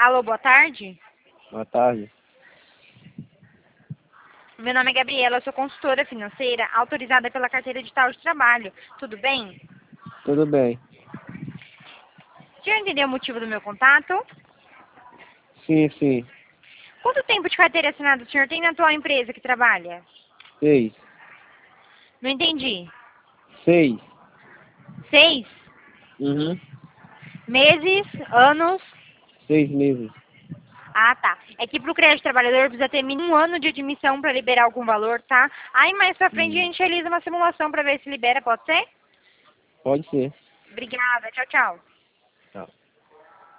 Alô, boa tarde. Boa tarde. Meu nome é Gabriela, eu sou consultora financeira autorizada pela Carteira Digital de Trabalho. Tudo bem? Tudo bem. O senhor entendeu o motivo do meu contato? Sim. Quanto tempo de carteira assinada o senhor tem na atual empresa que trabalha? 6. Não entendi. 6. 6 Uhum. meses, anos? 6 meses. Ah, tá. É que pro crédito trabalhador precisa ter mínimo um ano de admissão para liberar algum valor, tá? Aí mais pra frente a gente realiza uma simulação para ver se libera, pode ser? Pode ser. Obrigada, tchau, tchau. Tchau.